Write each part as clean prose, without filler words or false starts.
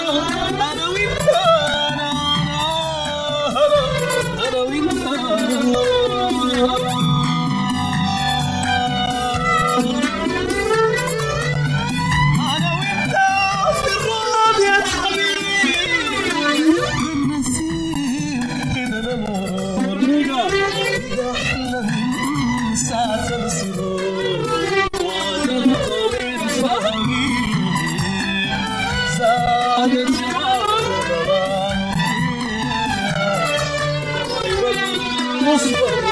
أنا وأنت أنا وأنت في الراب يا حبيبي بالنسيم كده الأمور بقى أحلى من ساعة السرور وأنا طويل فهمي زادت جمال والمصبر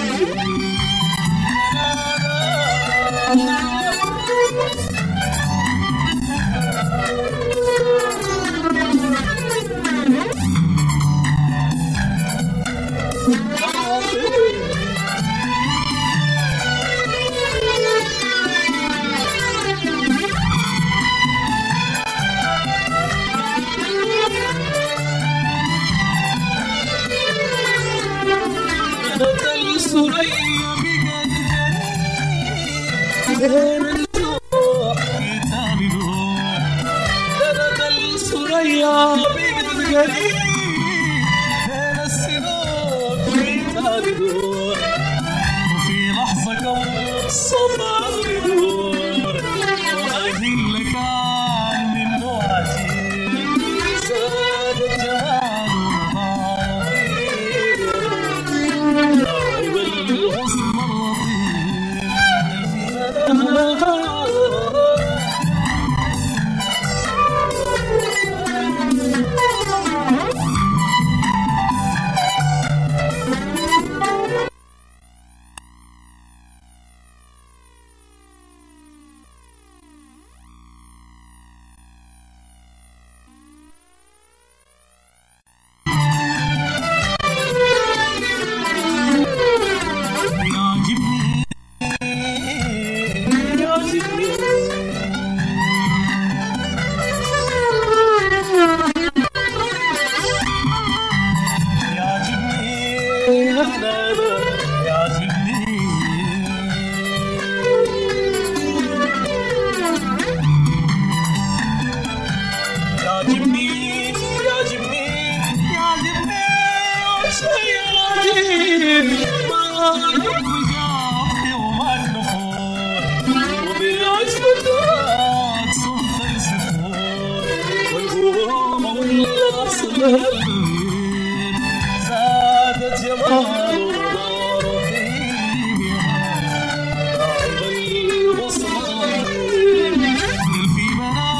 سوريا بقت غريب الروح كتابي روح بلد السوريا بقت غريب بين السنوب كتابي روح وفي لحظة كم صوت عقلي دور وأهل لك كان منه عجيب زاد الجمال زادت جمال ونار في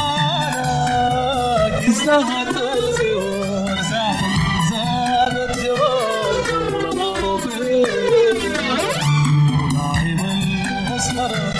منامك زادت الزهور زادت جمال ونار لاعب الأسمر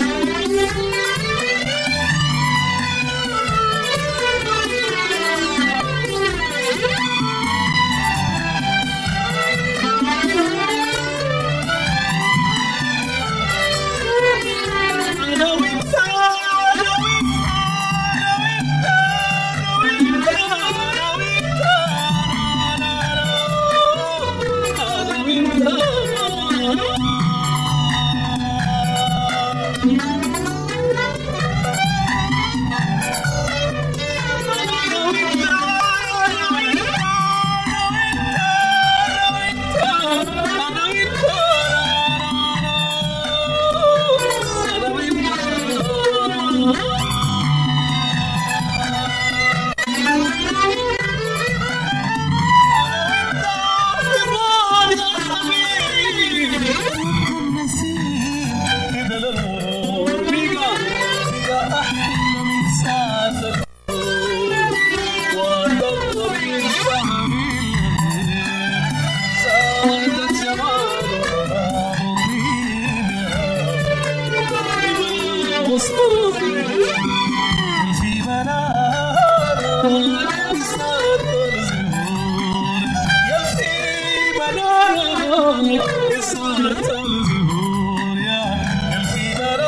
في منامك زادت الزهور يا في منامك زادت الزهور يا في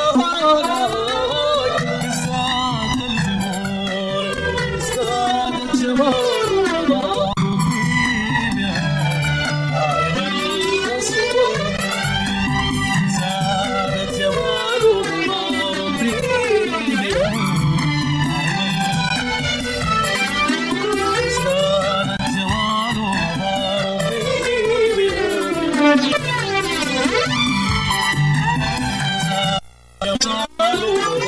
منامك زادت الزهور زادت جمال يا